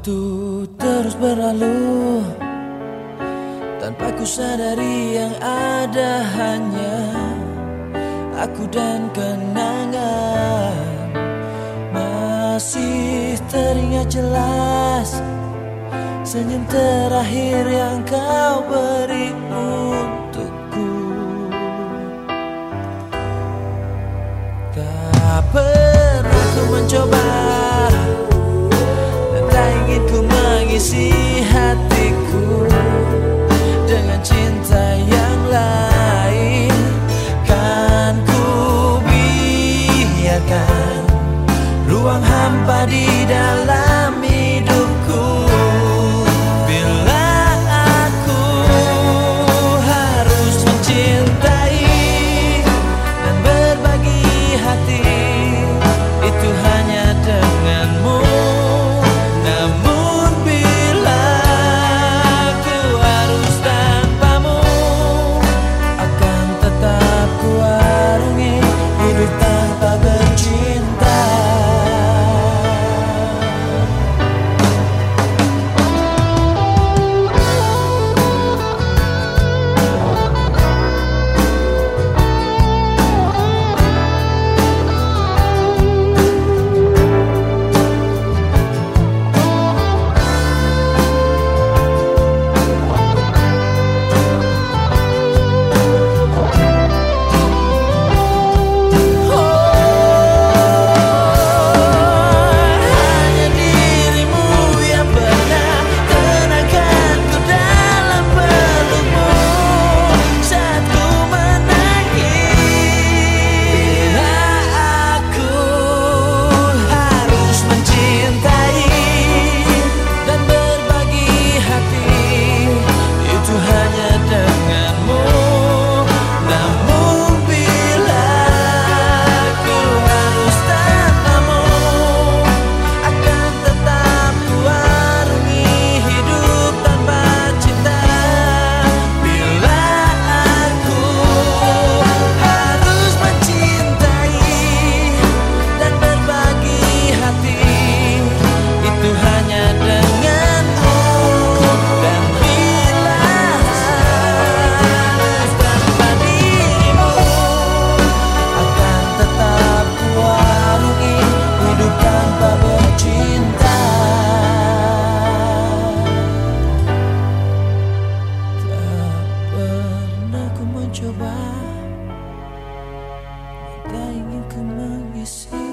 Waktu terus berlalu tanpa ku sadari yang ada hanya aku dan kenangan. Masih teringat jelas senyum terakhir yang kau beri untukku. Tak pernah ku mencoba dan tak ingin ku mengisi hatiku dengan cinta yang lain. Kan ku biarkan ruang hampa di dalam hidupku. Bila aku harus mencintai dan berbagi hati, itu hanya denganmu. Namun bila aku harus tanpamu, akan tetap ku arungi hidup tanpa bercinta. Coba, tak ingin ku mengisi